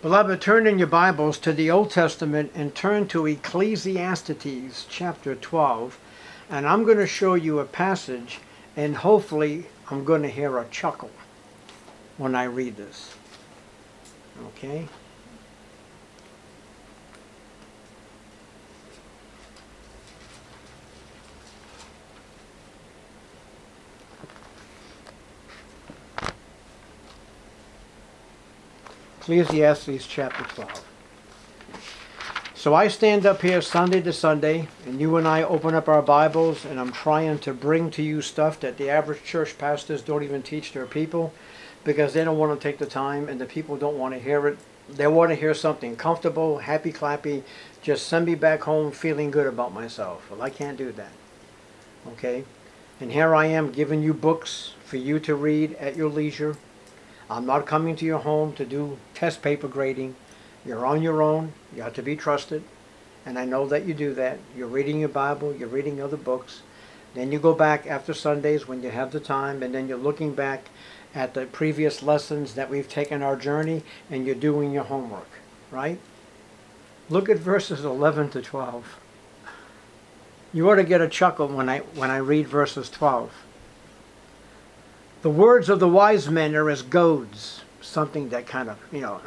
Beloved, turn in your Bibles to the Old Testament and turn to Ecclesiastes chapter 12. And I'm going to show you a passage, and hopefully I'm going to hear a chuckle when I read this. Okay? Ecclesiastes chapter 12. So I stand up here Sunday to Sunday, and you and I open up our Bibles, and I'm trying to bring to you stuff that the average church pastors don't even teach their people because they don't want to take the time, and the people don't want to hear it. They want to hear something comfortable, happy clappy, just send me back home feeling good about myself. Well, I can't do that. Okay? And here I am giving you books for you to read at your leisure. I'm not coming to your home to do test paper grading. You're on your own. You have to be trusted. And I know that you do that. You're reading your Bible. You're reading other books. Then you go back after Sundays when you have the time. And then you're looking back at the previous lessons that we've taken our journey. And you're doing your homework. Right? Look at verses 11 to 12. You ought to get a chuckle when I read verses 12. The words of the wise men are as goads, something that kind of,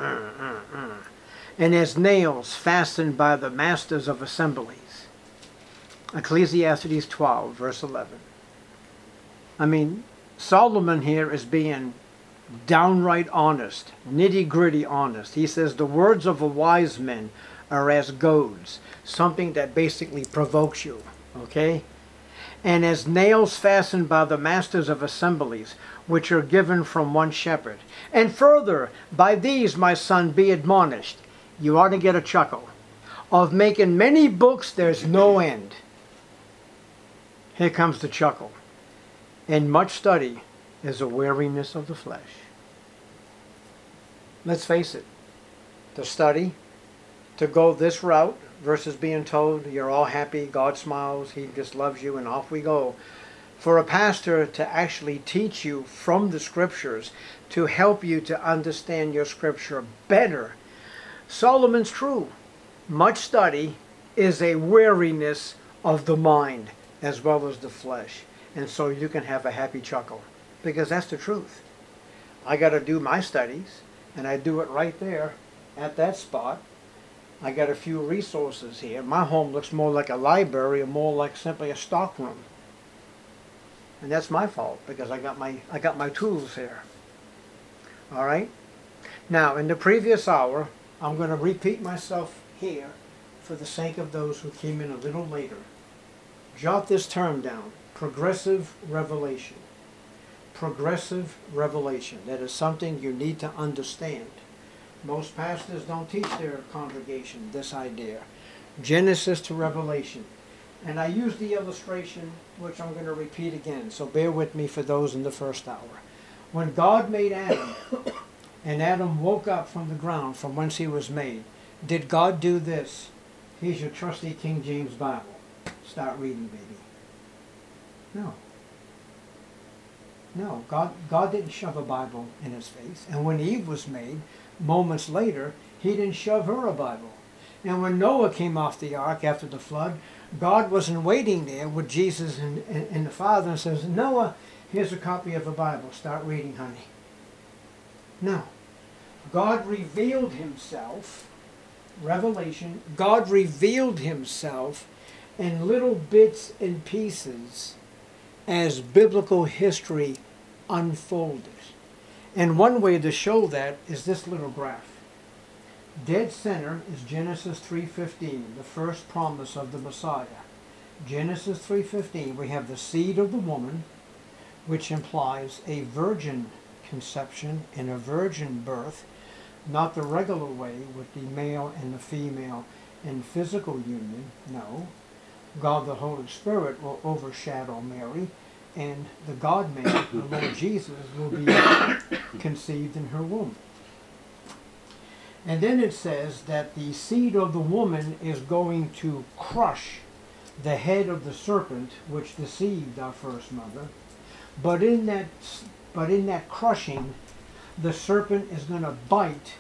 and as nails fastened by the masters of assemblies. Ecclesiastes 12, verse 11. I mean, Solomon here is being downright honest, nitty-gritty honest. He says the words of the wise men are as goads, something that basically provokes you, okay? And as nails fastened by the masters of assemblies, which are given from one shepherd. And further, by these, my son, be admonished. You ought to get a chuckle. Of making many books, there's no end. Here comes the chuckle. And much study is a weariness of the flesh. Let's face it. To study, to go this route, versus being told you're all happy, God smiles, He just loves you, and off we go. For a pastor to actually teach you from the Scriptures, to help you to understand your Scripture better. Solomon's true. Much study is a weariness of the mind as well as the flesh. And so you can have a happy chuckle. Because that's the truth. I got to do my studies, and I do it right there at that spot. I got a few resources here. My home looks more like a library or more like simply a stockroom. And that's my fault because I got my tools here. All right? Now, in the previous hour, I'm going to repeat myself here for the sake of those who came in a little later. Jot this term down. Progressive revelation. Progressive revelation. That is something you need to understand. Most pastors don't teach their congregation this idea. Genesis to Revelation. And I use the illustration, which I'm going to repeat again, so bear with me for those in the first hour. When God made Adam, and Adam woke up from the ground from whence he was made, did God do this? Here's your trusty King James Bible. Start reading, baby. No. No, God didn't shove a Bible in his face. And when Eve was made, moments later, he didn't shove her a Bible. And when Noah came off the ark after the flood, God wasn't waiting there with Jesus and the Father and says, Noah, here's a copy of a Bible. Start reading, honey. No. God revealed himself, revelation, God revealed himself in little bits and pieces as biblical history unfolded. And one way to show that is this little graph. Dead center is Genesis 3:15, the first promise of the Messiah. Genesis 3:15, we have the seed of the woman, which implies a virgin conception and a virgin birth, not the regular way with the male and the female in physical union. No. God the Holy Spirit will overshadow Mary, and the God-man, the Lord Jesus, will be conceived in her womb. And then it says that the seed of the woman is going to crush the head of the serpent, which deceived our first mother. But in that crushing, the serpent is going to bite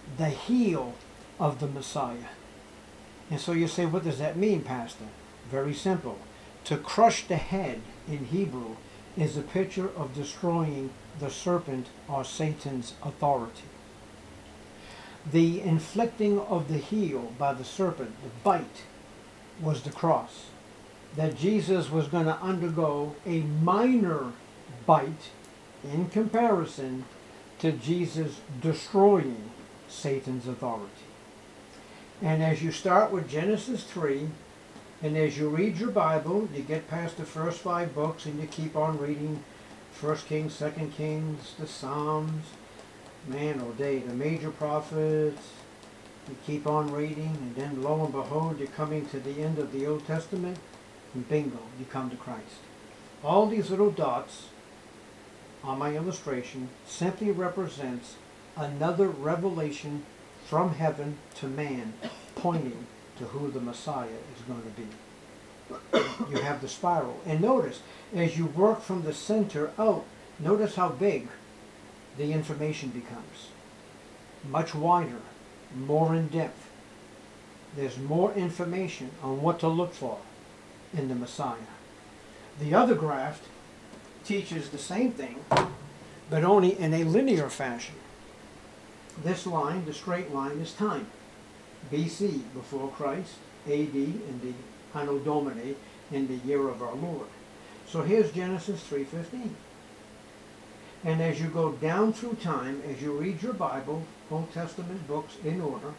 the heel of the Messiah. And so you say, what does that mean, Pastor? Very simple. To crush the head in Hebrew is a picture of destroying the serpent or Satan's authority. The inflicting of the heel by the serpent, the bite, was the cross. That Jesus was going to undergo a minor bite in comparison to Jesus destroying Satan's authority. And as you start with Genesis 3, and as you read your Bible, you get past the first 5 books and you keep on reading 1 Kings, 2 Kings, the Psalms, man oh day, the major prophets, you keep on reading, and then lo and behold, you're coming to the end of the Old Testament, and bingo, you come to Christ. All these little dots on my illustration simply represents another revelation from heaven to man, pointing to who the Messiah is going to be. You have the spiral. And notice, as you work from the center out, notice how big the information becomes. Much wider, more in depth. There's more information on what to look for in the Messiah. The other graph teaches the same thing, but only in a linear fashion. This line, the straight line, is time. BC, before Christ, AD, in the Anno Domini, in the year of our Lord. So here's Genesis 3:15. And as you go down through time, as you read your Bible, Old Testament books in order,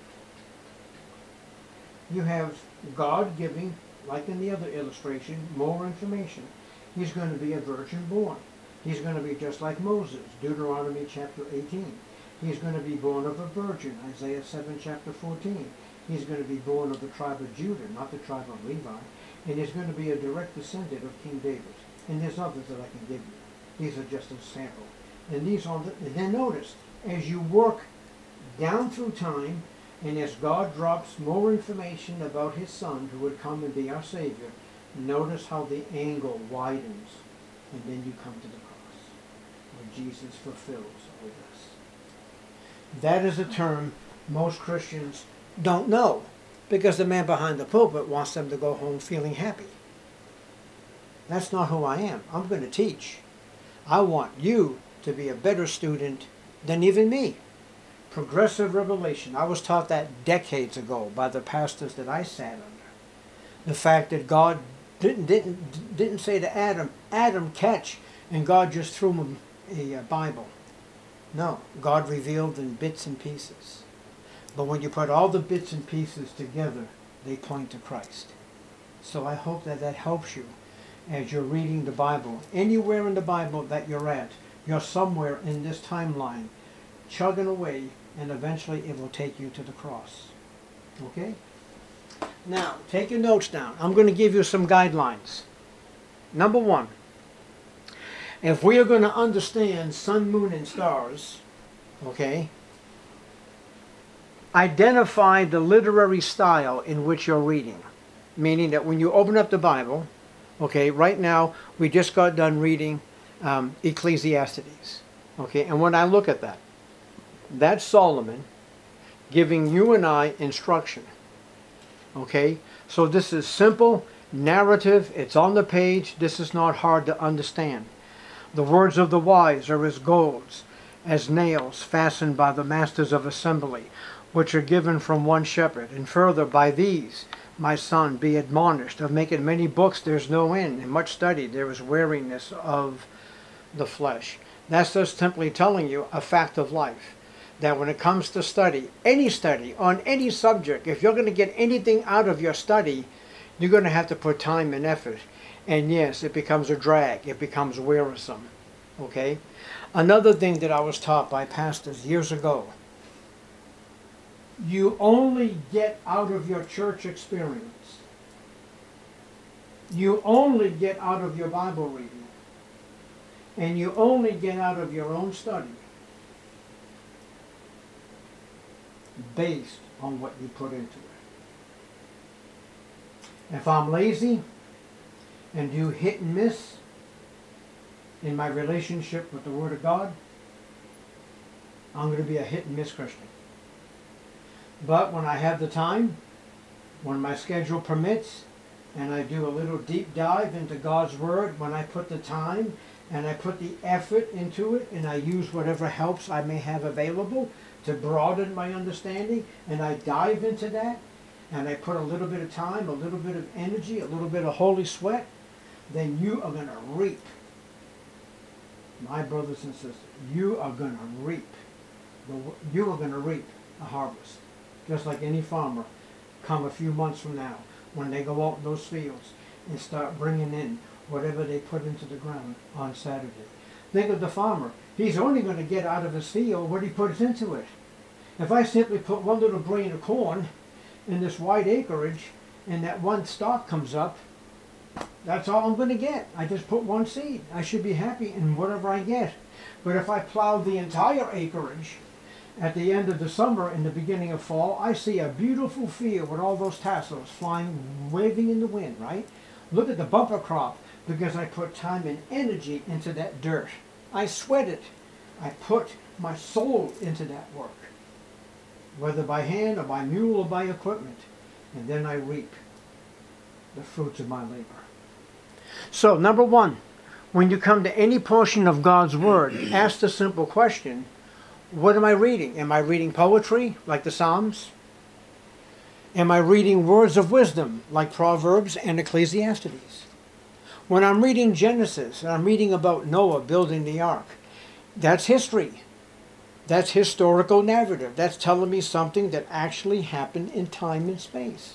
you have God giving, like in the other illustration, more information. He's going to be a virgin born. He's going to be just like Moses, Deuteronomy chapter 18. He's going to be born of a virgin, Isaiah 7 chapter 14. He's going to be born of the tribe of Judah, not the tribe of Levi. And he's going to be a direct descendant of King David. And there's others that I can give you. These are just a sample. And these are and then notice, as you work down through time, and as God drops more information about his Son who would come and be our Savior, notice how the angle widens, and then you come to the cross, where Jesus fulfills all this. That is a term most Christians don't know, because the man behind the pulpit wants them to go home feeling happy. That's not who I am. I'm going to teach. I want you to be a better student than even me. Progressive revelation. I was taught that decades ago by the pastors that I sat under. The fact that God didn't say to Adam, Adam, catch, and God just threw him a Bible. No, God revealed in bits and pieces. But when you put all the bits and pieces together, they point to Christ. So I hope that that helps you as you're reading the Bible. Anywhere in the Bible that you're at, you're somewhere in this timeline, chugging away, and eventually it will take you to the cross. Okay? Now, take your notes down. I'm going to give you some guidelines. Number 1, if we are going to understand sun, moon, and stars, okay, identify the literary style in which you're reading. Meaning that when you open up the Bible, okay, right now we just got done reading Ecclesiastes. Okay, and when I look at that, that's Solomon giving you and I instruction. Okay, so this is simple, narrative, it's on the page, this is not hard to understand. The words of the wise are as golds, as nails fastened by the masters of assembly, which are given from one shepherd. And further, by these, my son, be admonished. Of making many books there's no end, and much study there is weariness of the flesh. That's just simply telling you a fact of life. That when it comes to study on any subject, if you're going to get anything out of your study, you're going to have to put time and effort. And yes, it becomes a drag. It becomes wearisome. Okay? Another thing that I was taught by pastors years ago, you only get out of your church experience, you only get out of your Bible reading, and you only get out of your own study based on what you put into it. If I'm lazy and do hit and miss in my relationship with the Word of God, I'm going to be a hit and miss Christian. But when I have the time, when my schedule permits, and I do a little deep dive into God's Word, when I put the time and I put the effort into it, and I use whatever helps I may have available to broaden my understanding, and I dive into that, and I put a little bit of time, a little bit of energy, a little bit of holy sweat, then you are going to reap. My brothers and sisters, you are going to reap. You are going to reap a harvest. Just like any farmer come a few months from now, when they go out in those fields and start bringing in whatever they put into the ground on Saturday. Think of the farmer. He's only going to get out of his field what he puts into it. If I simply put one little grain of corn in this wide acreage and that one stalk comes up, that's all I'm going to get. I just put one seed. I should be happy in whatever I get. But if I plow the entire acreage at the end of the summer and the beginning of fall, I see a beautiful field with all those tassels flying, waving in the wind, right? Look at the bumper crop, because I put time and energy into that dirt. I sweat it. I put my soul into that work, whether by hand or by mule or by equipment, and then I reap the fruits of my labor. So, number one, when you come to any portion of God's Word, ask the simple question, what am I reading? Am I reading poetry, like the Psalms? Am I reading words of wisdom, like Proverbs and Ecclesiastes? When I'm reading Genesis, and I'm reading about Noah building the ark, that's history. That's historical narrative. That's telling me something that actually happened in time and space.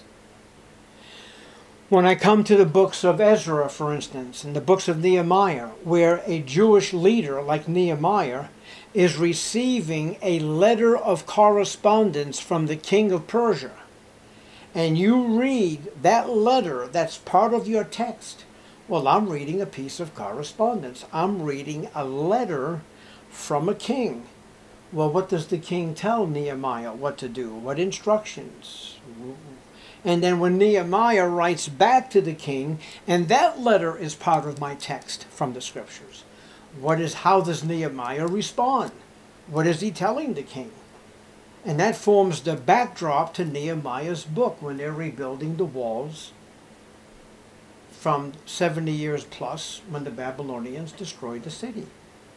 When I come to the books of Ezra, for instance, and the books of Nehemiah, where a Jewish leader like Nehemiah is receiving a letter of correspondence from the king of Persia, and you read that letter that's part of your text, well, I'm reading a piece of correspondence. I'm reading a letter from a king. Well, what does the king tell Nehemiah what to do? What instructions? And then when Nehemiah writes back to the king, and that letter is part of my text from the scriptures, how does Nehemiah respond? What is he telling the king? And that forms the backdrop to Nehemiah's book when they're rebuilding the walls from 70 years plus when the Babylonians destroyed the city.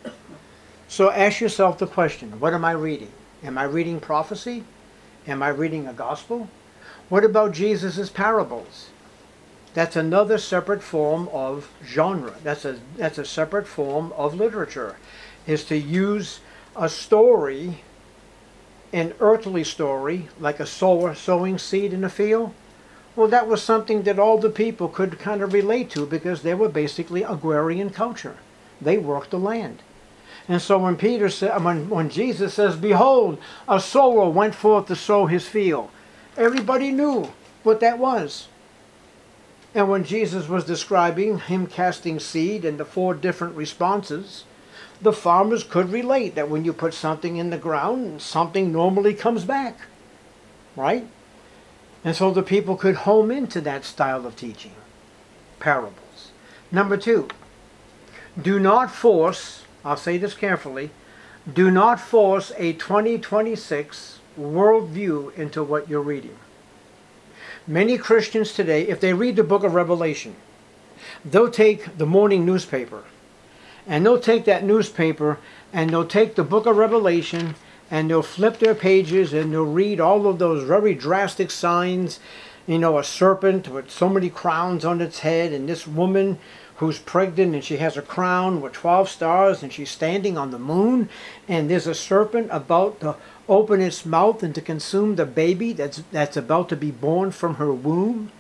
So ask yourself the question, what am I reading? Am I reading prophecy? Am I reading a gospel? What about Jesus' parables? That's another separate form of genre. That's a separate form of literature, is to use a story, an earthly story, like a sower sowing seed in a field. Well, that was something that all the people could kind of relate to because they were basically agrarian culture. They worked the land. And so when when Jesus says, "Behold, a sower went forth to sow his field," everybody knew what that was. And when Jesus was describing him casting seed and the 4 different responses, the farmers could relate that when you put something in the ground, something normally comes back, right? And so the people could home into that style of teaching, parables. Number 2, do not force, I'll say this carefully, do not force a 2026 worldview into what you're reading. Many Christians today, if they read the book of Revelation, they'll take the morning newspaper, and they'll take that newspaper and they'll take the book of Revelation and they'll flip their pages and they'll read all of those very drastic signs, a serpent with so many crowns on its head, and this woman who's pregnant and she has a crown with 12 stars and she's standing on the moon, and there's a serpent about to open its mouth and to consume the baby that's about to be born from her womb.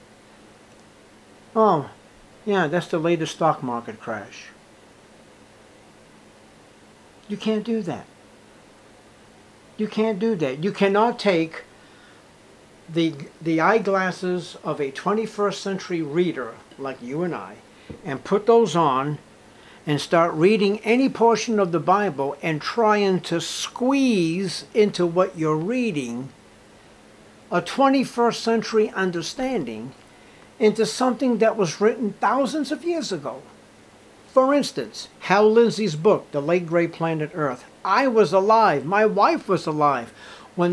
Oh, yeah, that's the latest stock market crash. You can't do that. You can't do that. You cannot take the eyeglasses of a 21st century reader like you and I and put those on and start reading any portion of the Bible and trying to squeeze into what you're reading a 21st century understanding into something that was written thousands of years ago. For instance, Hal Lindsey's book, The Late Great Planet Earth. I was alive, my wife was alive, when that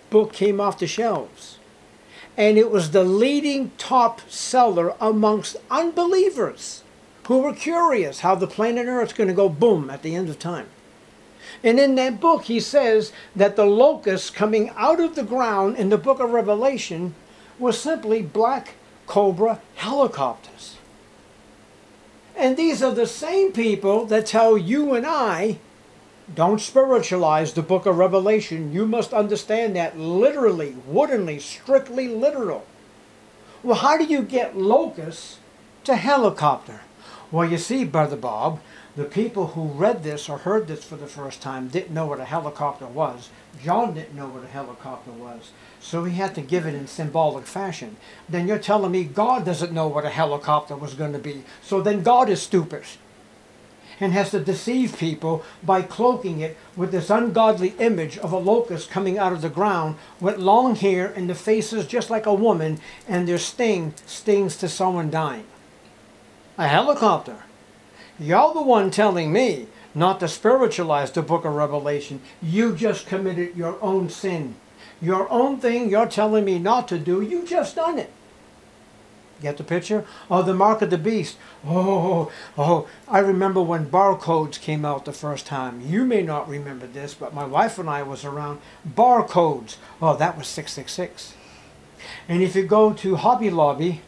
book came off the shelves. And it was the leading top seller amongst unbelievers who were curious how the planet Earth's going to go boom at the end of time. And in that book he says that the locusts coming out of the ground in the book of Revelation were simply black cobra helicopters. And these are the same people that tell you and I, don't spiritualize the book of Revelation. You must understand that literally, woodenly, strictly literal. Well, how do you get locusts to helicopter? Well, you see, Brother Bob, the people who read this or heard this for the first time didn't know what a helicopter was. John didn't know what a helicopter was. So he had to give it in symbolic fashion. Then you're telling me God doesn't know what a helicopter was going to be. So then God is stupid and has to deceive people by cloaking it with this ungodly image of a locust coming out of the ground with long hair and the faces just like a woman, and their sting stings to someone dying. A helicopter. You're the one telling me not to spiritualize the book of Revelation. You just committed your own sin. Your own thing you're telling me not to do, you just done it. Get the picture? Oh, the mark of the beast. Oh, I remember when barcodes came out the first time. You may not remember this, but my wife and I was around. Barcodes. Oh, that was 666. And if you go to Hobby Lobby,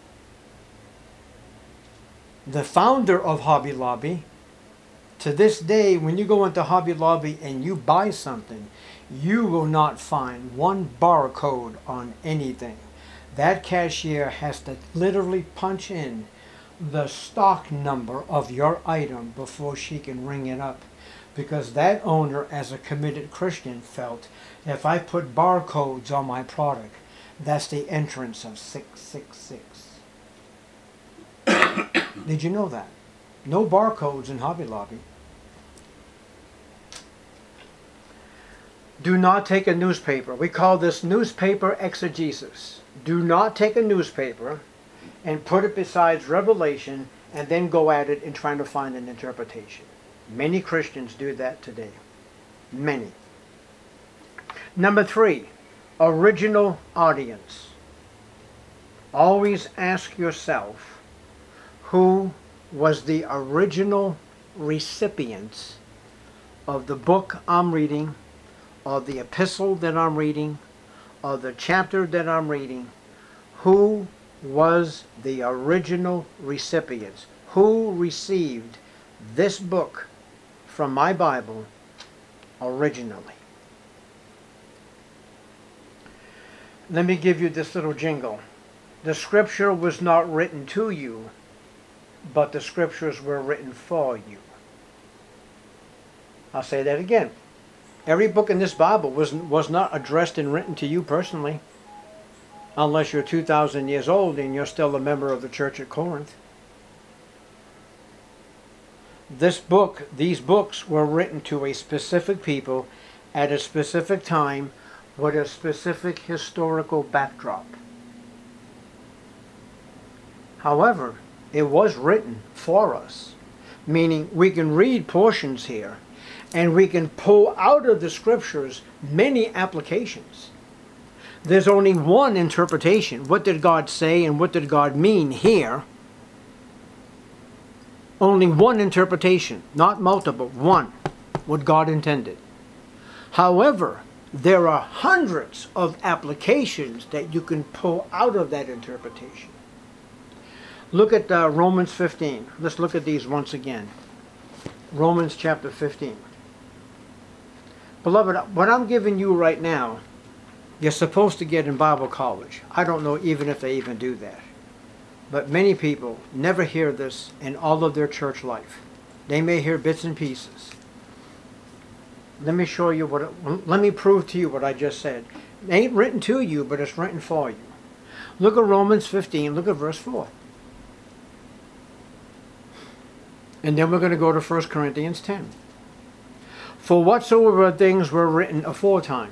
the founder of Hobby Lobby, to this day, when you go into Hobby Lobby and you buy something, you will not find one barcode on anything. That cashier has to literally punch in the stock number of your item before she can ring it up. Because that owner, as a committed Christian, felt, if I put barcodes on my product, that's the entrance of 666. Did you know that? No barcodes in Hobby Lobby. Do not take a newspaper. We call this newspaper exegesis. Do not take a newspaper and put it beside Revelation and then go at it in trying to find an interpretation. Many Christians do that today. Many. Number 3, original audience. Always ask yourself, who was the original recipients of the book I'm reading, or the epistle that I'm reading, or the chapter that I'm reading? Who was the original recipients? Who received this book from my Bible originally? Let me give you this little jingle. The scripture was not written to you, but the scriptures were written for you. I'll say that again. Every book in this Bible was not addressed and written to you personally, unless you're 2,000 years old and you're still a member of the church at Corinth. These books were written to a specific people at a specific time with a specific historical backdrop. However, it was written for us, meaning we can read portions here and we can pull out of the scriptures many applications. There's only one interpretation. What did God say and what did God mean here? Only one interpretation, not multiple, one, what God intended. However, there are hundreds of applications that you can pull out of that interpretation. Look at Romans 15. Let's look at these once again. Romans chapter 15. Beloved, what I'm giving you right now, you're supposed to get in Bible college. I don't know even if they even do that. But many people never hear this in all of their church life. They may hear bits and pieces. Let me show you let me prove to you what I just said. It ain't written to you, but it's written for you. Look at Romans 15, look at verse 4. And then we're going to go to 1 Corinthians 10. For whatsoever things were written aforetime.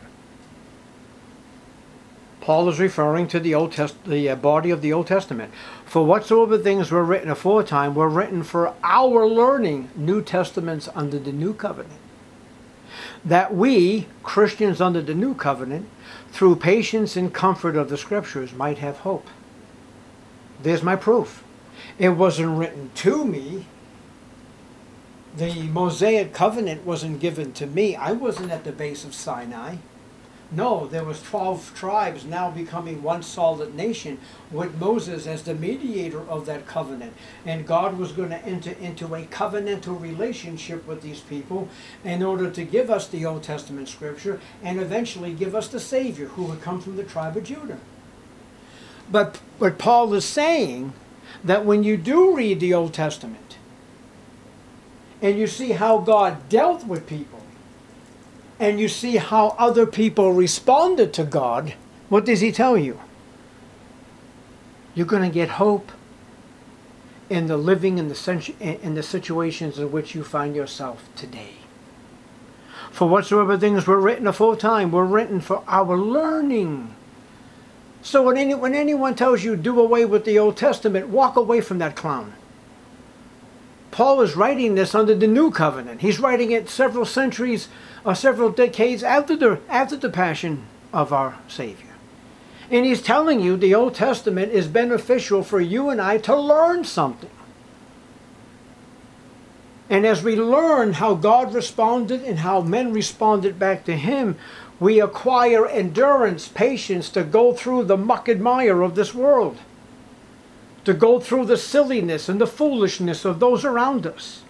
Paul is referring to the body of the Old Testament. For whatsoever things were written aforetime were written for our learning, New Testaments under the New Covenant. that we, Christians under the new covenant, through patience and comfort of the scriptures, might have hope. There's my proof. It wasn't written to me. The Mosaic covenant wasn't given to me. I wasn't at the base of Sinai. No, there was 12 tribes now becoming one solid nation with Moses as the mediator of that covenant. And God was going to enter into a covenantal relationship with these people in order to give us the Old Testament scripture and eventually give us the Savior who would come from the tribe of Judah. But Paul is saying that when you do read the Old Testament and you see how God dealt with people, and you see how other people responded to God, what does he tell you? You're going to get hope in the living in the situations in which you find yourself today. For whatsoever things were written aforetime were written for our learning. So when anyone tells you do away with the Old Testament, walk away from that clown. Paul is writing this under the new covenant. He's writing it several centuries or several decades after the passion of our Savior. And he's telling you the Old Testament is beneficial for you and I to learn something. And as we learn how God responded and how men responded back to him, we acquire endurance, patience to go through the muck and mire of this world, to go through the silliness and the foolishness of those around us,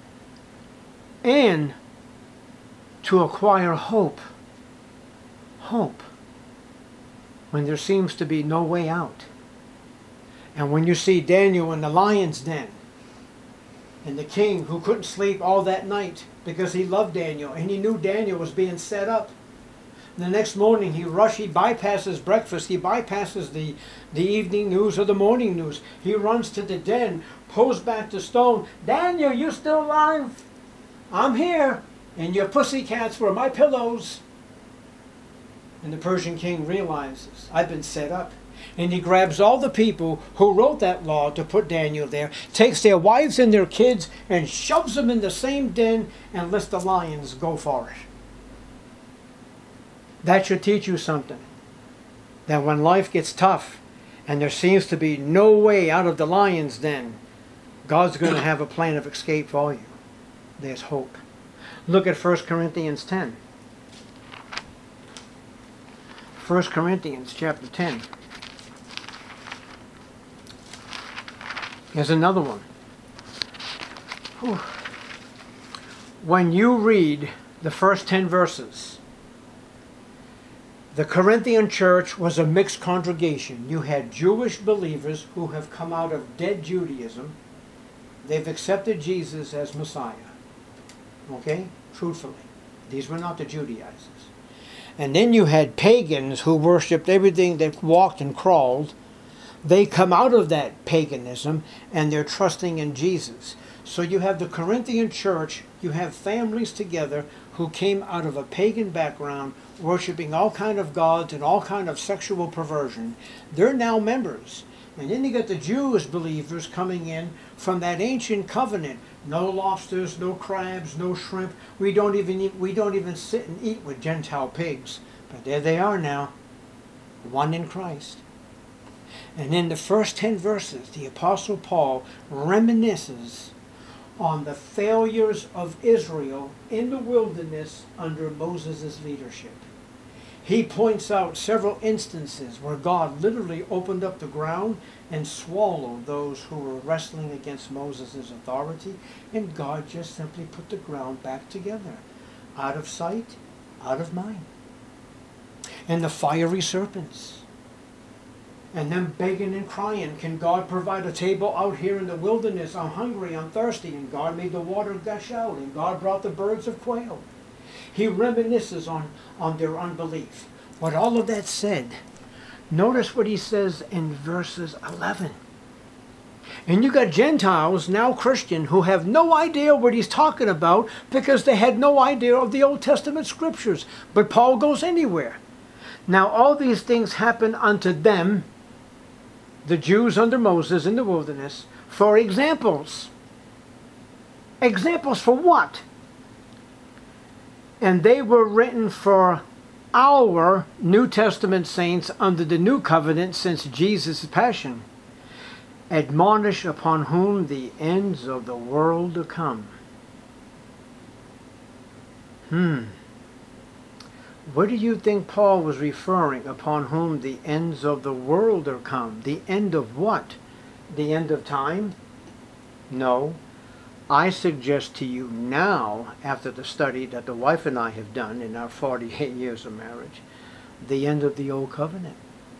and to acquire hope. Hope when there seems to be no way out. And when you see Daniel in the lion's den, and the king who couldn't sleep all that night because he loved Daniel and he knew Daniel was being set up. The next morning he bypasses breakfast, he bypasses the evening news or the morning news. He runs to the den, pulls back the stone. Daniel, you still alive? I'm here. And your pussycats were my pillows. And the Persian king realizes, I've been set up. And he grabs all the people who wrote that law to put Daniel there, takes their wives and their kids, and shoves them in the same den and lets the lions go for it. That should teach you something. That when life gets tough and there seems to be no way out of the lion's den, God's going to have a plan of escape for you. There's hope. Look at 1 Corinthians 10. 1 Corinthians chapter 10. Here's another one. Whew. When you read the first 10 verses, the Corinthian church was a mixed congregation. You had Jewish believers who have come out of dead Judaism. They've accepted Jesus as Messiah. Okay? Truthfully. These were not the Judaizers. And then you had pagans who worshipped everything that walked and crawled. They come out of that paganism and they're trusting in Jesus. So you have the Corinthian church, you have families together who came out of a pagan background, worshiping all kind of gods and all kind of sexual perversion. They're now members. And then you get the Jewish believers coming in from that ancient covenant. No lobsters, no crabs, no shrimp. We don't even sit and eat with Gentile pigs. But there they are now, one in Christ. And in the first 10 verses, the Apostle Paul reminisces on the failures of Israel in the wilderness under Moses' leadership. He points out several instances where God literally opened up the ground and swallowed those who were wrestling against Moses' authority, and God just simply put the ground back together. Out of sight, out of mind. And the fiery serpents. And them begging and crying, can God provide a table out here in the wilderness? I'm hungry, I'm thirsty. And God made the water gush out, and God brought the birds of quail. He reminisces on their unbelief. But all of that said, notice what he says in verses 11. And you got Gentiles, now Christian, who have no idea what he's talking about because they had no idea of the Old Testament scriptures. But Paul goes anywhere. Now all these things happen unto them, the Jews under Moses in the wilderness, for examples. Examples for what? And they were written for our New Testament saints under the new covenant since Jesus' passion, admonish upon whom the ends of the world are come. What do you think Paul was referring upon whom the ends of the world are come? The end of what? The end of time? No. I suggest to you now, after the study that the wife and I have done in our 48 years of marriage, the end of the old covenant.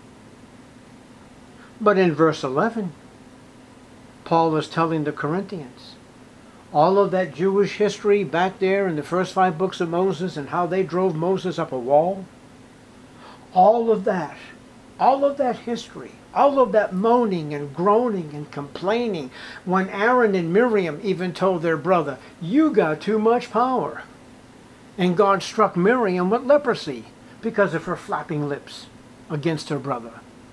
But in verse 11, Paul is telling the Corinthians, all of that Jewish history back there in the first 5 books of Moses and how they drove Moses up a wall, all of that history, all of that moaning and groaning and complaining, when Aaron and Miriam even told their brother, you got too much power. And God struck Miriam with leprosy because of her flapping lips against her brother.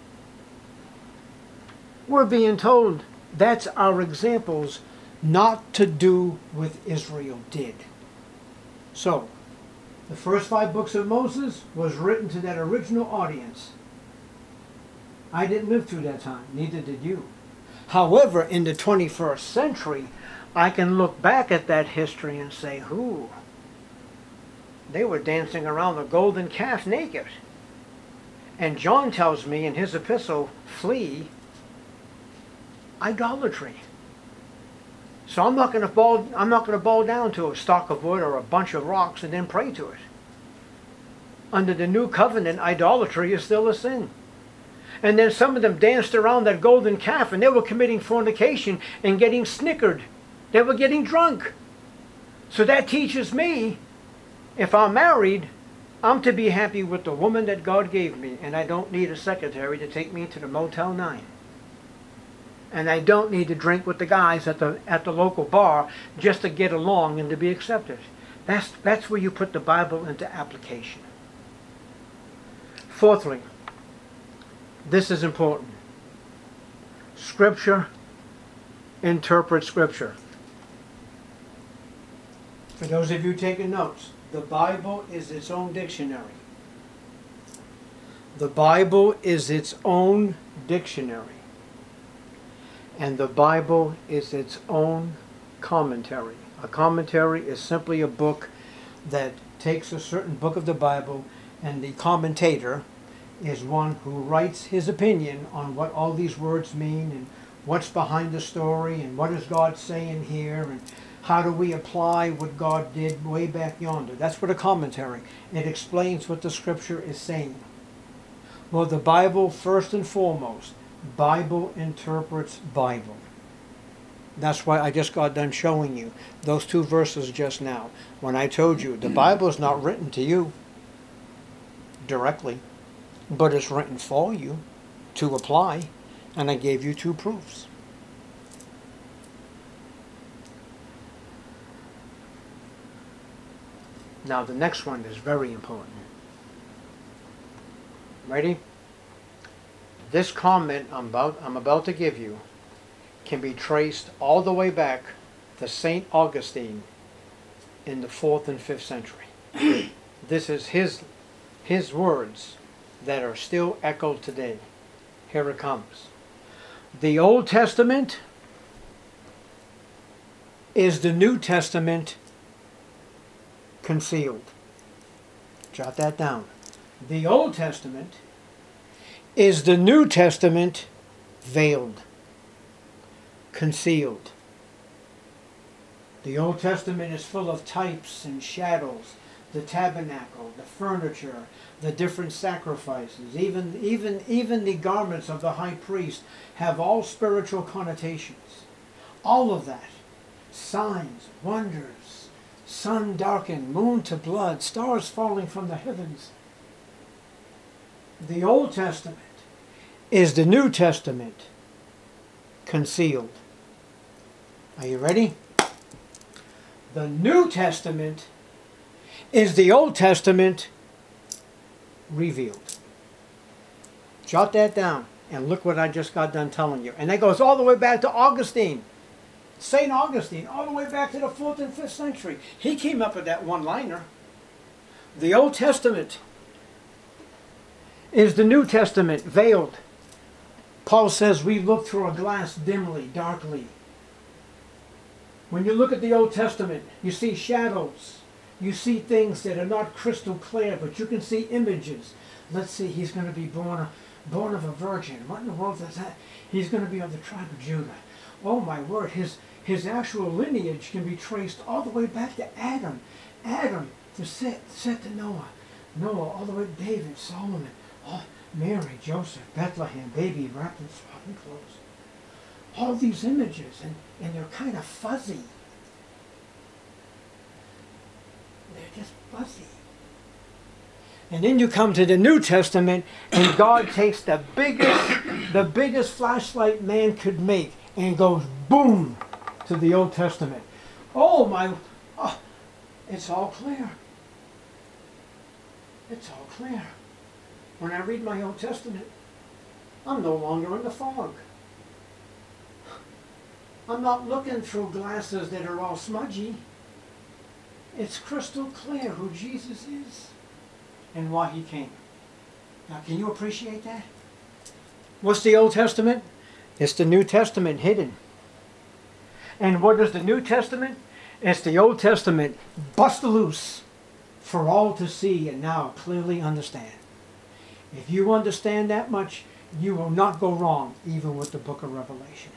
We're being told that's our examples not to do what Israel did. So, the first 5 books of Moses was written to that original audience. I didn't live through that time, neither did you. However, in the 21st century, I can look back at that history and say, they were dancing around the golden calf naked. And John tells me in his epistle, flee idolatry. So I'm not going to bow down to a stalk of wood or a bunch of rocks and then pray to it. Under the new covenant, idolatry is still a sin. And then some of them danced around that golden calf and they were committing fornication and getting snickered. They were getting drunk. So that teaches me, if I'm married, I'm to be happy with the woman that God gave me, and I don't need a secretary to take me to the Motel 9. And I don't need to drink with the guys at the local bar just to get along and to be accepted. That's where you put the Bible into application. Fourthly, this is important. Scripture interprets Scripture. For those of you taking notes, the Bible is its own dictionary. The Bible is its own dictionary. And the Bible is its own commentary. A commentary is simply a book that takes a certain book of the Bible, and the commentator is one who writes his opinion on what all these words mean and what's behind the story and what is God saying here and how do we apply what God did way back yonder. That's what a commentary. It explains what the Scripture is saying. Well, the Bible, first and foremost, Bible interprets Bible. That's why I just got done showing you those 2 verses just now. When I told you the Bible is not written to you directly, but it's written for you to apply, and I gave you 2 proofs. Now the next one is very important. Ready? This comment I'm about to give you can be traced all the way back to St. Augustine in the 4th and 5th century. This is his words that are still echoed today. Here it comes. The Old Testament is the New Testament concealed. Jot that down. The Old Testament is the New Testament veiled, concealed. The Old Testament is full of types and shadows, the tabernacle, the furniture, the different sacrifices, even the garments of the high priest have all spiritual connotations. All of that. Signs, wonders, sun darkened, moon to blood, stars falling from the heavens. The Old Testament is the New Testament concealed. Are you ready? The New Testament is the Old Testament revealed. Jot that down and look what I just got done telling you. And that goes all the way back to Augustine. St. Augustine, all the way back to the 4th and 5th century. He came up with that one-liner. The Old Testament is the New Testament veiled. Paul says we look through a glass dimly, darkly. When you look at the Old Testament, you see shadows. You see things that are not crystal clear, but you can see images. Let's see, he's going to be born of a virgin. What in the world is that? He's going to be of the tribe of Judah. Oh my word, his actual lineage can be traced all the way back to Adam. Adam to Seth to Noah. Noah all the way to David, Solomon, Mary, Joseph, Bethlehem, baby wrapped in swaddling clothes. All these images, and they're kind of fuzzy. They're just fuzzy. And then you come to the New Testament, and God takes the biggest flashlight man could make, and goes boom to the Old Testament. It's all clear. It's all clear. When I read my Old Testament, I'm no longer in the fog. I'm not looking through glasses that are all smudgy. It's crystal clear who Jesus is and why he came. Now, can you appreciate that? What's the Old Testament? It's the New Testament hidden. And what is the New Testament? It's the Old Testament busted loose for all to see and now clearly understand. If you understand that much, you will not go wrong, even with the book of Revelation.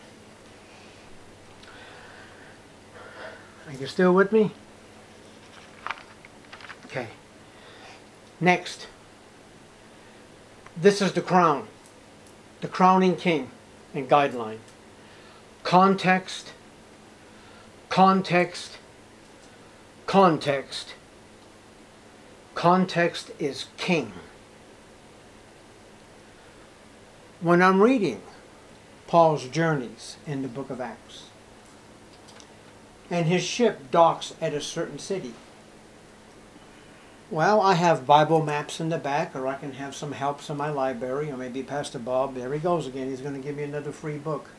Are you still with me? Okay. Next. This is the crown. The crowning king and guideline. Context. Context. Context. Context is king. When I'm reading Paul's journeys in the book of Acts, and his ship docks at a certain city, well, I have Bible maps in the back, or I can have some helps in my library, or maybe Pastor Bob, there he goes again, he's going to give me another free book.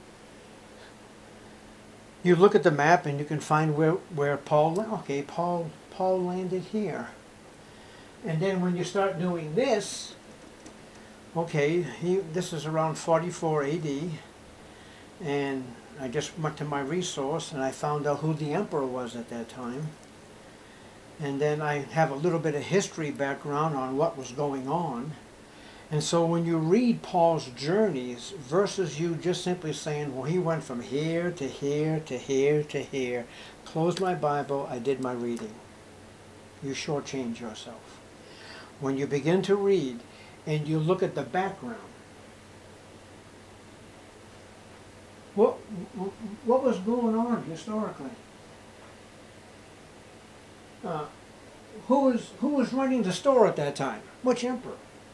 You look at the map and you can find where Paul, okay, Paul landed here. And then when you start doing this, okay, this is around 44 AD, and I just went to my resource and I found out who the emperor was at that time. And then I have a little bit of history background on what was going on. And so when you read Paul's journeys versus you just simply saying, well, he went from here to here to here to here, closed my Bible, I did my reading. You shortchange yourself. When you begin to read and you look at the background, what was going on historically? Who was running the store at that time? Which emperor?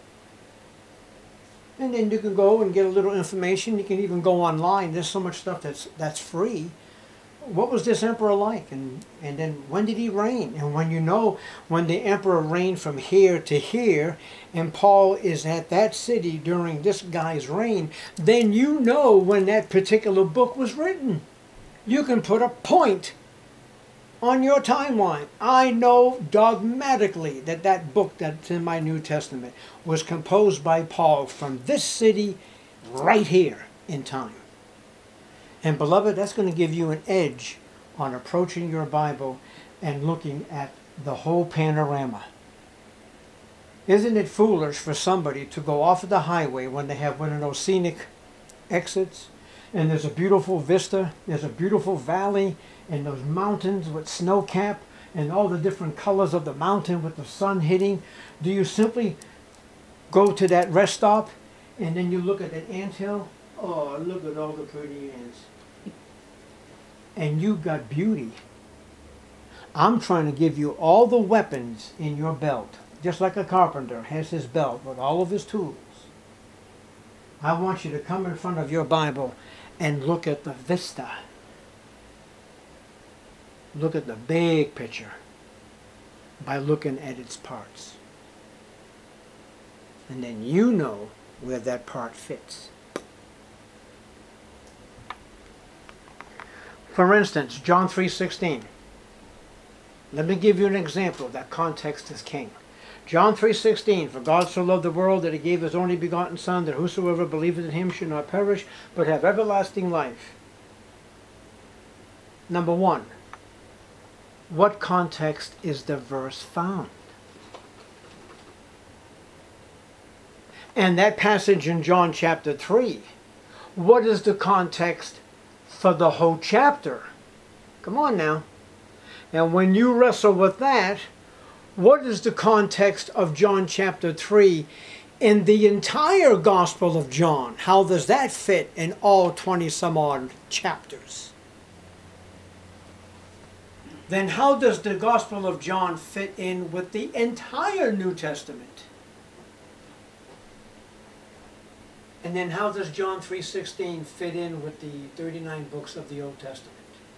And then you can go and get a little information. You can even go online. There's so much stuff that's free. What was this emperor like? And then when did he reign? And when the emperor reigned from here to here, and Paul is at that city during this guy's reign, then you know when that particular book was written. You can put a point on your timeline. I know dogmatically that book that's in my New Testament was composed by Paul from this city right here in time. And beloved, that's going to give you an edge on approaching your Bible and looking at the whole panorama. Isn't it foolish for somebody to go off of the highway when they have one of those scenic exits and there's a beautiful vista, there's a beautiful valley, and those mountains with snow cap and all the different colors of the mountain with the sun hitting? Do you simply go to that rest stop and then you look at that anthill? Oh, look at all the pretty ants. And you got beauty. I'm trying to give you all the weapons in your belt, just like a carpenter has his belt with all of his tools. I want you to come in front of your Bible and look at the vista. Look at the big picture by looking at its parts. And then you know where that part fits. For instance, John 3:16. Let me give you an example that context is king. John 3:16, for God so loved the world that he gave his only begotten Son, that whosoever believeth in him should not perish, but have everlasting life. Number one, what context is the verse found? And that passage in John chapter 3, what is the context for the whole chapter? Come on now. And when you wrestle with that, what is the context of John chapter 3 in the entire Gospel of John? How does that fit in all 20 some odd chapters? Then how does the Gospel of John fit in with the entire New Testament? And then how does John 3:16 fit in with the 39 books of the Old Testament?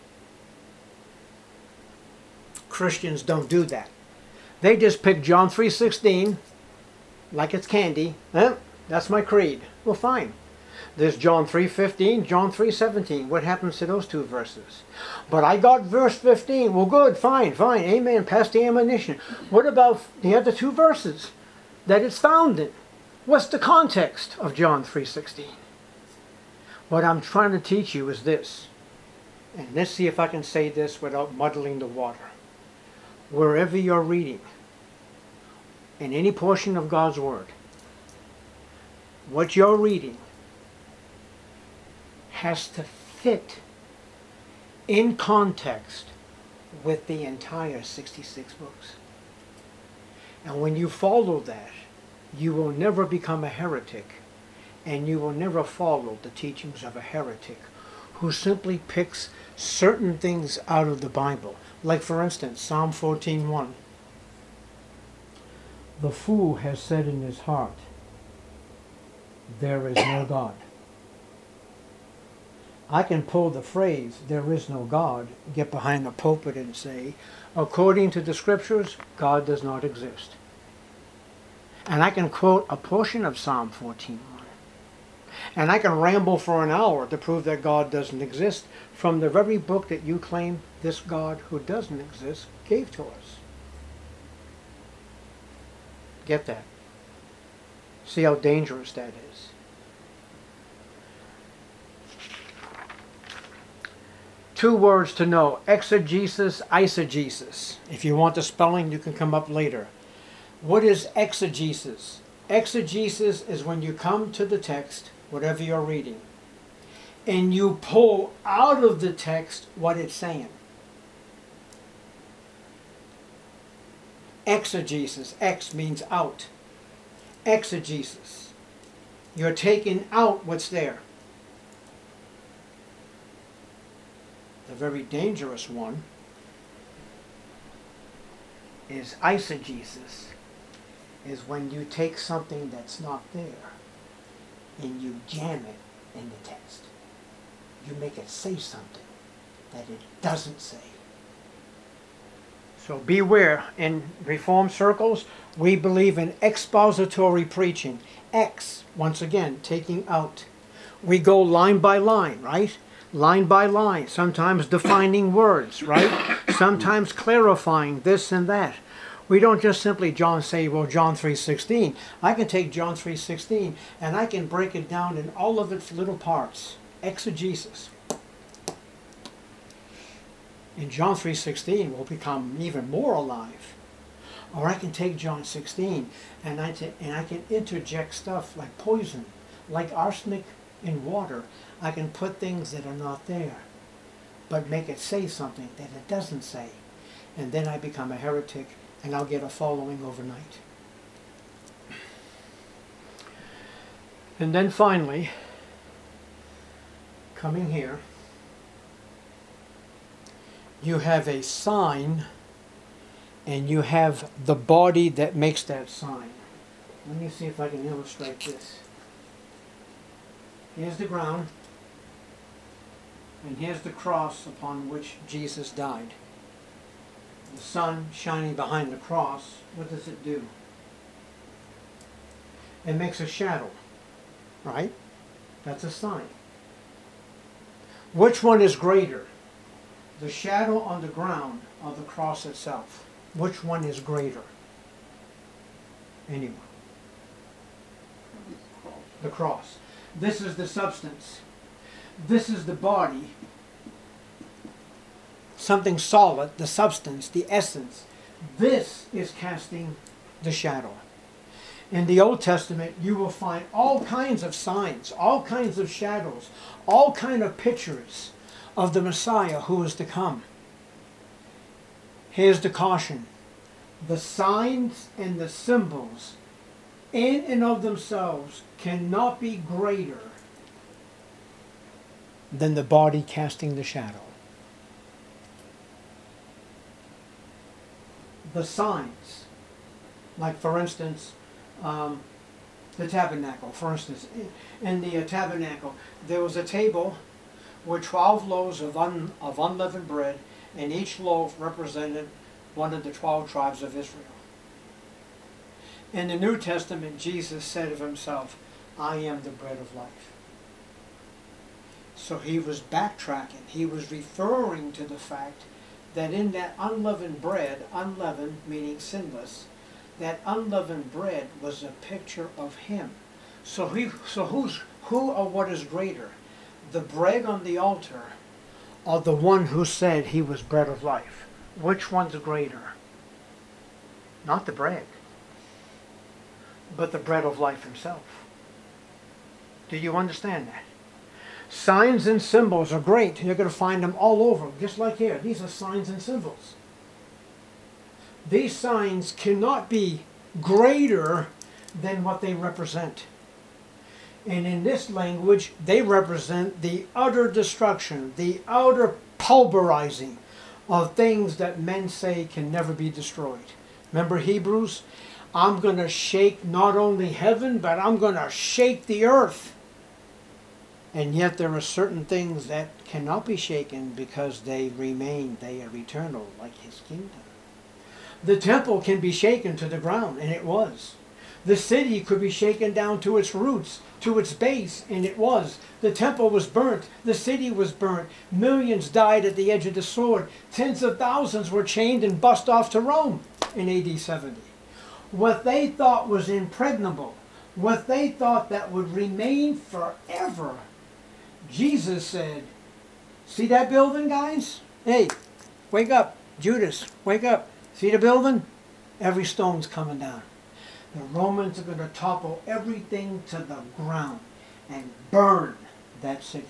Christians don't do that. They just pick John 3:16 like it's candy. That's my creed. Well, fine. There's John 3:15, John 3:17. What happens to those two verses? But I got verse 15. Well, good, fine. Amen. Pass the ammunition. What about the other two verses that it's found in? What's the context of John 3:16? What I'm trying to teach you is this. And let's see if I can say this without muddling the water. Wherever you're reading, in any portion of God's Word, what you're reading has to fit in context with the entire 66 books. And when you follow that, you will never become a heretic, and you will never follow the teachings of a heretic who simply picks certain things out of the Bible. Like, for instance, Psalm 14:1. The fool has said in his heart, there is no God. I can pull the phrase, there is no God, get behind the pulpit and say, according to the scriptures, God does not exist. And I can quote a portion of Psalm 14:1. And I can ramble for an hour to prove that God doesn't exist from the very book that you claim this God who doesn't exist gave to us. Get that? See how dangerous that is. Two words to know, exegesis, eisegesis. If you want the spelling, you can come up later. What is exegesis? Exegesis is when you come to the text, whatever you're reading, and you pull out of the text what it's saying. Exegesis, ex means out. Exegesis. You're taking out what's there. The very dangerous one is eisegesis, is when you take something that's not there and you jam it in the text. You make it say something that it doesn't say. So beware. In Reformed circles, we believe in expository preaching. X, once again, taking out. We go line by line, right? Line by line, sometimes defining words, right? Sometimes clarifying this and that. We don't just simply say, well, John 3:16. I can take John 3:16 and I can break it down in all of its little parts. Exegesis. And John 3:16 will become even more alive. Or I can take John 16 and I can interject stuff like poison, like arsenic in water. I can put things that are not there, but make it say something that it doesn't say. And then I become a heretic, and I'll get a following overnight. And then finally, coming here, you have a sign, and you have the body that makes that sign. Let me see if I can illustrate this. Here's the ground, and here's the cross upon which Jesus died. The sun shining behind the cross, what does it do? It makes a shadow, right? That's a sign. Which one is greater? The shadow on the ground or the cross itself? Which one is greater? Anyone. The cross. This is the substance. This is the body. Something solid, the substance, the essence. This is casting the shadow. In the Old Testament, you will find all kinds of signs, all kinds of shadows, all kinds of pictures of the Messiah who is to come. Here's the caution. The signs and the symbols in and of themselves cannot be greater than the body casting the shadow. The signs, like for instance, the tabernacle. For instance, in the tabernacle, there was a table with 12 loaves of unleavened bread, and each loaf represented one of the 12 tribes of Israel. In the New Testament, Jesus said of himself, I am the bread of life. So he was backtracking. He was referring to the fact that in that unleavened bread, unleavened meaning sinless, that unleavened bread was a picture of him. So who or what is greater? The bread on the altar or the one who said he was bread of life? Which one's greater? Not the bread, but the bread of life himself. Do you understand that? Signs and symbols are great. You're going to find them all over, just like here. These are signs and symbols. These signs cannot be greater than what they represent. And in this language, they represent the utter destruction, the utter pulverizing of things that men say can never be destroyed. Remember Hebrews? I'm going to shake not only heaven, but I'm going to shake the earth. And yet there are certain things that cannot be shaken because they remain, they are eternal, like his kingdom. The temple can be shaken to the ground, and it was. The city could be shaken down to its roots, to its base, and it was. The temple was burnt. The city was burnt. Millions died at the edge of the sword. Tens of thousands were chained and bussed off to Rome in AD 70. What they thought was impregnable, what they thought that would remain forever, Jesus said, see that building, guys? Hey, wake up. Judas, wake up. See the building? Every stone's coming down. The Romans are going to topple everything to the ground and burn that city.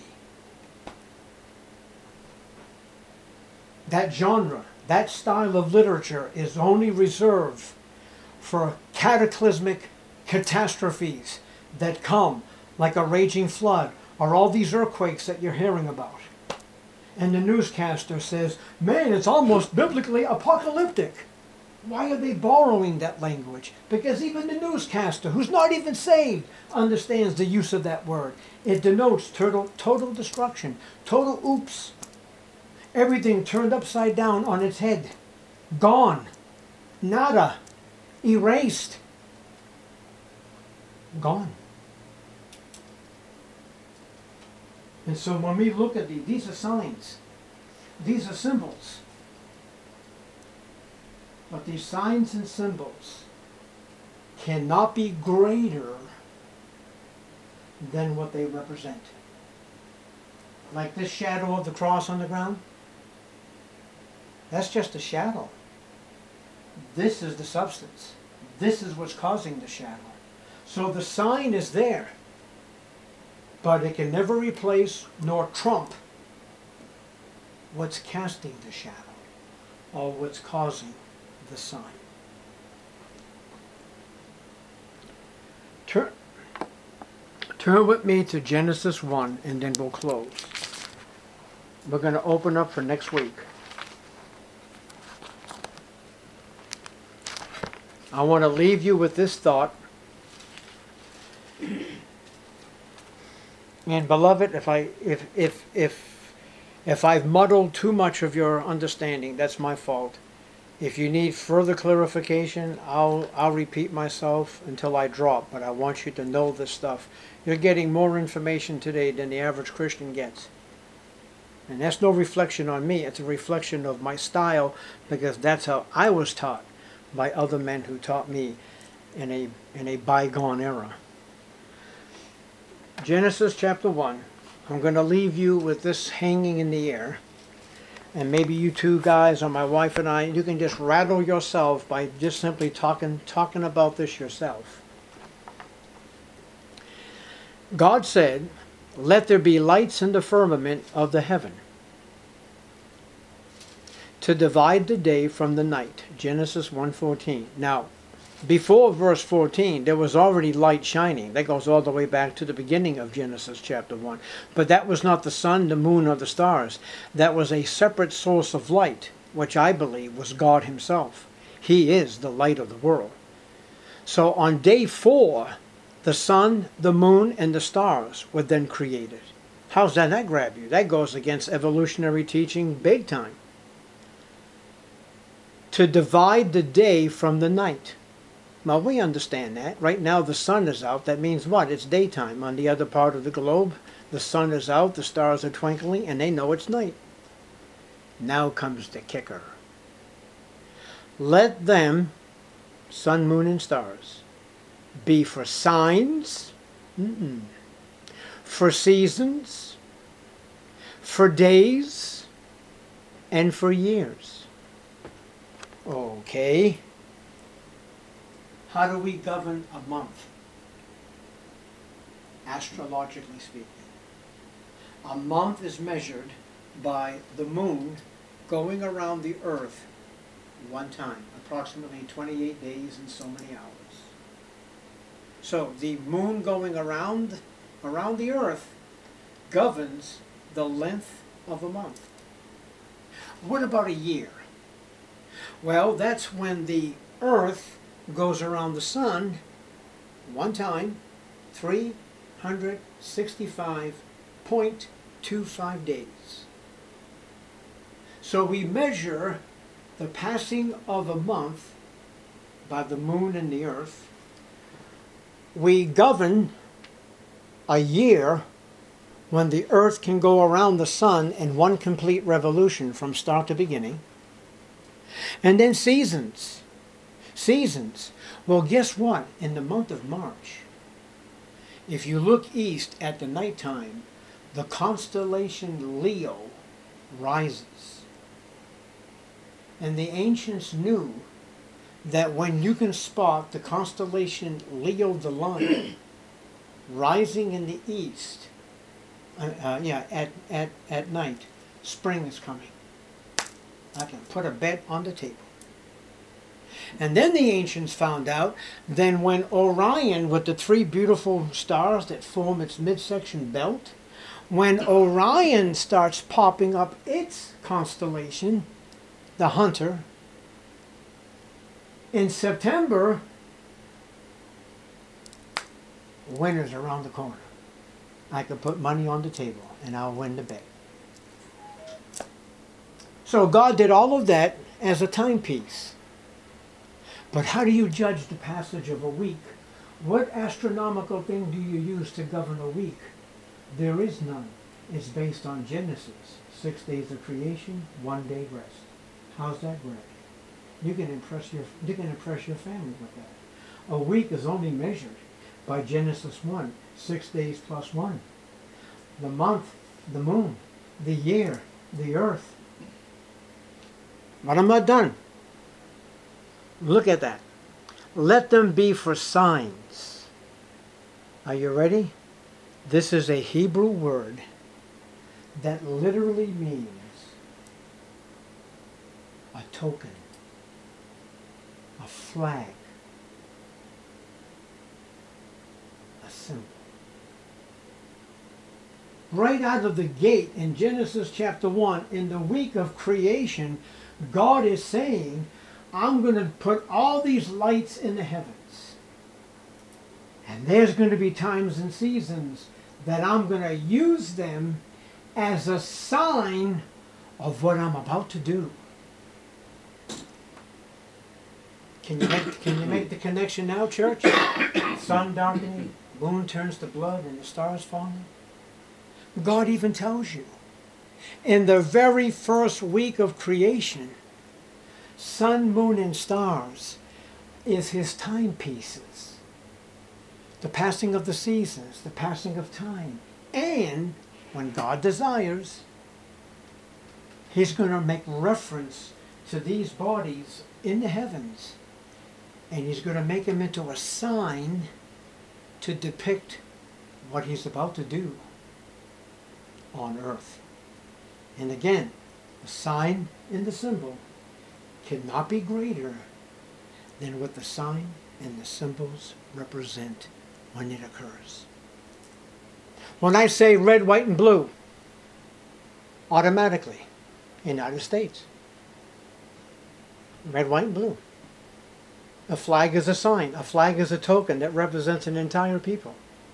That genre, that style of literature is only reserved for cataclysmic catastrophes that come like a raging flood or all these earthquakes that you're hearing about. And the newscaster says, man, it's almost biblically apocalyptic. Why are they borrowing that language? Because even the newscaster, who's not even saved, understands the use of that word. It denotes total destruction, total oops. Everything turned upside down on its head. Gone. Nada. Erased. Gone. And so when we look at these are signs. These are symbols. But these signs and symbols cannot be greater than what they represent. Like this shadow of the cross on the ground. That's just a shadow. This is the substance. This is what's causing the shadow. So the sign is there, but it can never replace nor trump what's casting the shadow or what's causing the sign. Turn with me to Genesis 1 and then we'll close. We're going to open up for next week. I want to leave you with this thought. And beloved, if I've muddled too much of your understanding, that's my fault. If you need further clarification, I'll repeat myself until I drop, but I want you to know this stuff. You're getting more information today than the average Christian gets. And that's no reflection on me, it's a reflection of my style, because that's how I was taught by other men who taught me. in a bygone era. Genesis chapter 1. I'm going to leave you with this hanging in the air. And maybe you two guys, or my wife and I, you can just rattle yourself by just simply talking about this yourself. God said, "Let there be lights in the firmament of the heaven, to divide the day from the night." Genesis 1:14. Now, before verse 14, there was already light shining. That goes all the way back to the beginning of Genesis chapter 1. But that was not the sun, the moon, or the stars. That was a separate source of light, which I believe was God himself. He is the light of the world. So on day 4, the sun, the moon, and the stars were then created. How's that grab you? That goes against evolutionary teaching big time. To divide the day from the night. Well, we understand that. Right now the sun is out. That means what? It's daytime. On the other part of the globe, the sun is out, the stars are twinkling, and they know it's night. Now comes the kicker. Let them, sun, moon, and stars, be for signs, for seasons, for days, and for years. Okay. How do we govern a month? Astrologically speaking. A month is measured by the moon going around the earth one time, approximately 28 days and so many hours. So the moon going around the earth governs the length of a month. What about a year? Well, that's when the earth goes around the sun one time, 365.25 days. So we measure the passing of a month by the moon and the earth. We govern a year when the earth can go around the sun in one complete revolution from start to beginning. And then seasons. Seasons. Well, guess what? In the month of March, if you look east at the nighttime, the constellation Leo rises. And the ancients knew that when you can spot the constellation Leo the Lion rising in the east, at night, spring is coming. I can put a bet on the table. And then the ancients found out, then when Orion, with the 3 beautiful stars that form its midsection belt, when Orion starts popping up its constellation, the Hunter, in September, winter's around the corner. I could put money on the table and I'll win the bet. So God did all of that as a timepiece. But how do you judge the passage of a week? What astronomical thing do you use to govern a week? There is none. It's based on Genesis. 6 days of creation, 1 day rest. How's that grab you? You can impress your family with that. A week is only measured by Genesis 1, 6 days plus 1. The month, the moon, the year, the earth. But I'm not done. Look at that. Let them be for signs. Are you ready? This is a Hebrew word that literally means a token, a flag, a symbol. Right out of the gate in Genesis chapter 1, in the week of creation, God is saying, I'm going to put all these lights in the heavens. And there's going to be times and seasons that I'm going to use them as a sign of what I'm about to do. Can you make the connection now, church? Sun darkening, moon turns to blood, and the stars falling. God even tells you, in the very first week of creation, sun, moon, and stars, is his timepieces. The passing of the seasons, the passing of time. And when God desires, he's going to make reference to these bodies in the heavens. And he's going to make them into a sign to depict what he's about to do on earth. And again, the sign and the symbol cannot be greater than what the sign and the symbols represent when it occurs. When I say red, white, and blue, automatically, United States. Red, white, and blue. A flag is a sign. A flag is a token that represents an entire people.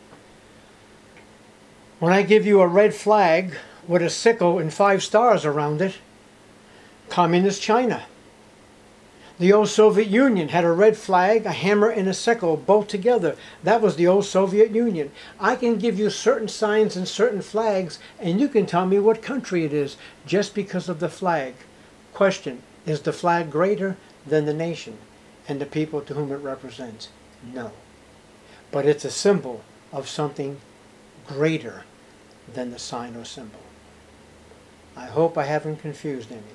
When I give you a red flag with a sickle and 5 stars around it, Communist China. The old Soviet Union had a red flag, a hammer, and a sickle, both together. That was the old Soviet Union. I can give you certain signs and certain flags, and you can tell me what country it is just because of the flag. Question, is the flag greater than the nation and the people to whom it represents? No. But it's a symbol of something greater than the sign or symbol. I hope I haven't confused anyone.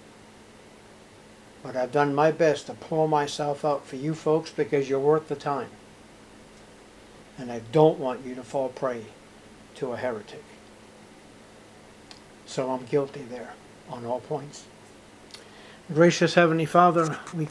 But I've done my best to pour myself out for you folks because you're worth the time. And I don't want you to fall prey to a heretic. So I'm guilty there on all points. Gracious Heavenly Father, we